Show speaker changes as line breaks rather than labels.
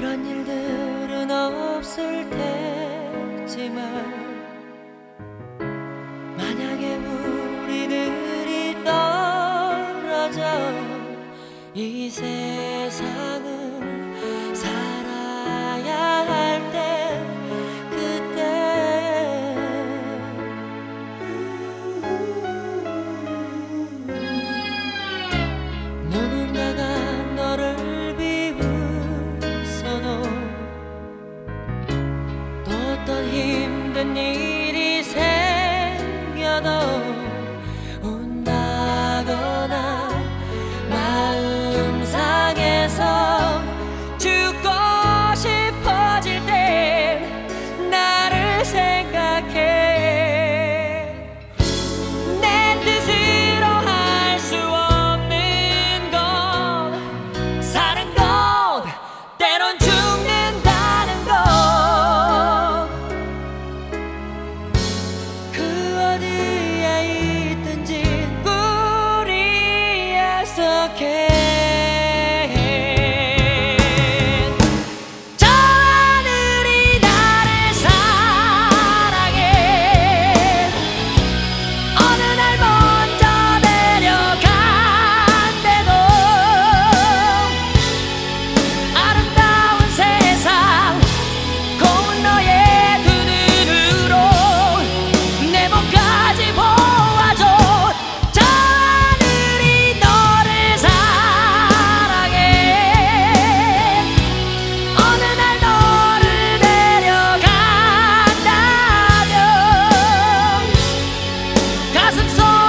그런 일들은 없을 테지만 만약에 우리들이 떨어져 이 세상을 살아야 할 때 그때 누군가가 너를 비웃어도 또 어떤 힘든 일이 생겨도 운다거나 마음 상해서 죽고 싶어질 땐 나를 생각해. 내 뜻으로 할 수 없는 건 사는 것 때론 죽는다는 것. 그 어디에 있든지 우리 약속해. 저 하늘이 나를 사랑해. 어느 날 먼저 내려간대도 아름다운 세상 고운 너의 두 눈으로 내 몸까지 보아줘. 저 하늘이 너를 사랑해. 어느 날 너를 데려간다면 가슴 속